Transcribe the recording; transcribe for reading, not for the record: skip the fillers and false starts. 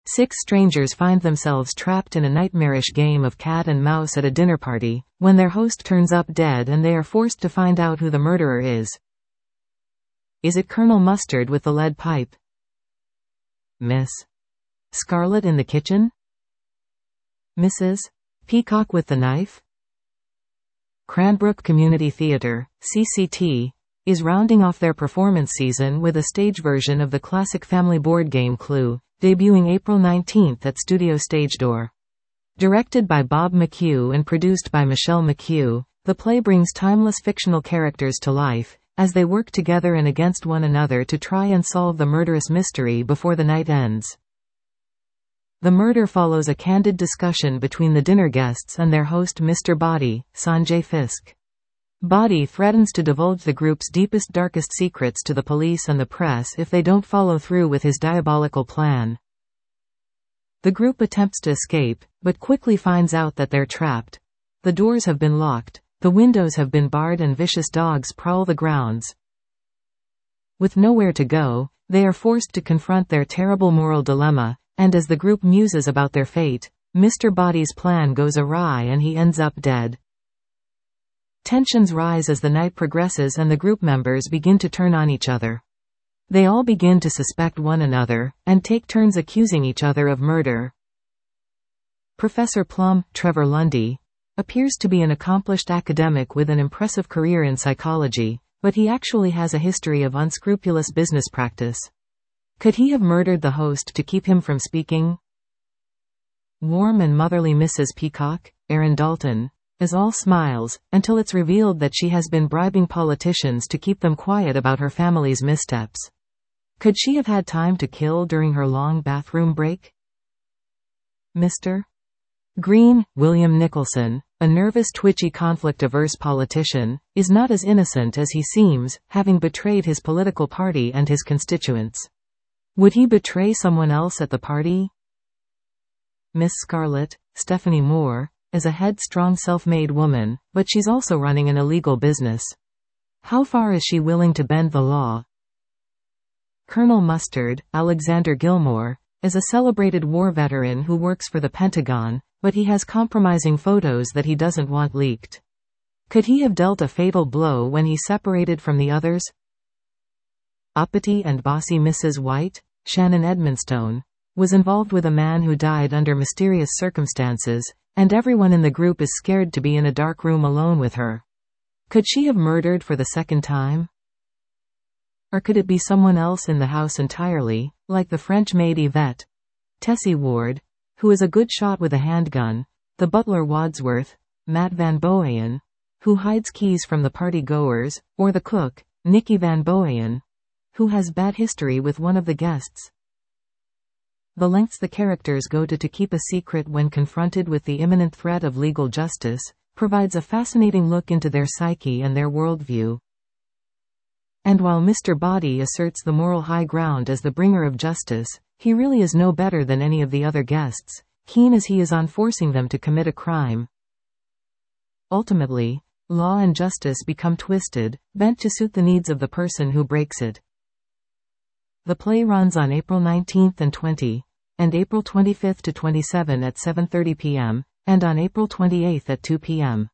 Six strangers find themselves trapped in a nightmarish game of cat and mouse at a dinner party, when their host turns up dead and they are forced to find out who the murderer is. Is it Colonel Mustard with the lead pipe? Miss Scarlet in the kitchen? Mrs. Peacock with the knife? Cranbrook Community Theatre, CCT, is rounding off their performance season with a stage version of the classic family board game Clue, debuting April 19th at Studio Stage Door. Directed by Bob McHugh and produced by Michelle McHugh, the play brings timeless fictional characters to life, as they work together and against one another to try and solve the murderous mystery before the night ends. The murder follows a candid discussion between the dinner guests and their host Mr. Body, Sanjay Fisk. Body threatens to divulge the group's deepest darkest secrets to the police and the press if they don't follow through with his diabolical plan. The group attempts to escape, but quickly finds out that they're trapped. The doors have been locked, the windows have been barred and vicious dogs prowl the grounds. With nowhere to go, they are forced to confront their terrible moral dilemma, and as the group muses about their fate, Mr. Body's plan goes awry and he ends up dead. Tensions rise as the night progresses and the group members begin to turn on each other. They all begin to suspect one another, and take turns accusing each other of murder. Professor Plum, Trevor Lundy, appears to be an accomplished academic with an impressive career in psychology, but he actually has a history of unscrupulous business practice. Could he have murdered the host to keep him from speaking? Warm and motherly Mrs. Peacock, Erin Dalton, is all smiles, until it's revealed that she has been bribing politicians to keep them quiet about her family's missteps. Could she have had time to kill during her long bathroom break? Mr. Green, William Nicholson, a nervous, twitchy, conflict-averse politician, is not as innocent as he seems, having betrayed his political party and his constituents. Would he betray someone else at the party? Miss Scarlet, Stephanie Moore, is a headstrong self-made woman, but she's also running an illegal business. How far is she willing to bend the law? Colonel Mustard, Alexander Gilmore, is a celebrated war veteran who works for the Pentagon, but he has compromising photos that he doesn't want leaked. Could he have dealt a fatal blow when he separated from the others? Uppity and bossy Mrs. White, Shannon Edmonstone, was involved with a man who died under mysterious circumstances, and everyone in the group is scared to be in a dark room alone with her. Could she have murdered for the second time? Or could it be someone else in the house entirely, like the French maid Yvette, Tessie Ward, who is a good shot with a handgun, the butler Wadsworth, Matt Van Boyen, who hides keys from the party-goers, or the cook, Nikki Van Boyen, who has bad history with one of the guests? The lengths the characters go to keep a secret when confronted with the imminent threat of legal justice, provides a fascinating look into their psyche and their worldview. And while Mr. Body asserts the moral high ground as the bringer of justice, he really is no better than any of the other guests, keen as he is on forcing them to commit a crime. Ultimately, law and justice become twisted, bent to suit the needs of the person who breaks it. The play runs on April 19th and 20, and April 25th to 27 at 7:30 p.m., and on April 28th at 2 p.m.